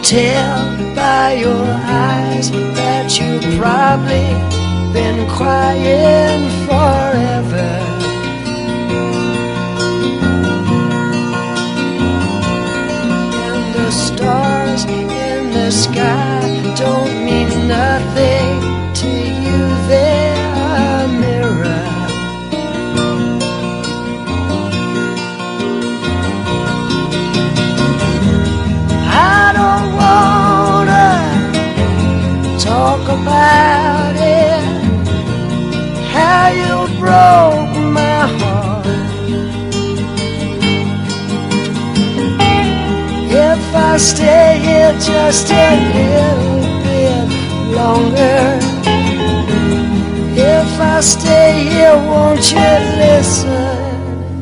tell by your eyes that you've probably been crying forever. And the stars in the sky don't mean nothing to you, they're a mirror. Talk about it, how you broke my heart. If I stay here just a little bit longer, if I stay here, won't you listen?